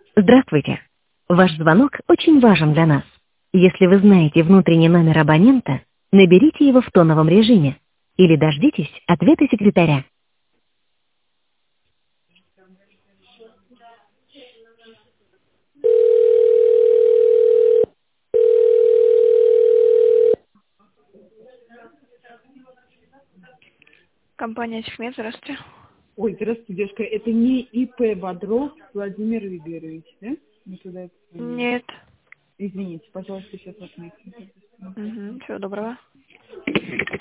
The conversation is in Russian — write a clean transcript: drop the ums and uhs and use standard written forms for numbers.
Здравствуйте. Ваш звонок очень важен для нас. Если вы знаете внутренний номер абонента, наберите его в тоновом режиме или дождитесь ответа секретаря. Компания Техмет, здравствуйте. Ой, здравствуйте, девушка. Это не ИП Бодров Владимир Виберович, да? Мы туда это звонили. Нет. Извините, пожалуйста, сейчас отметим. Всего доброго.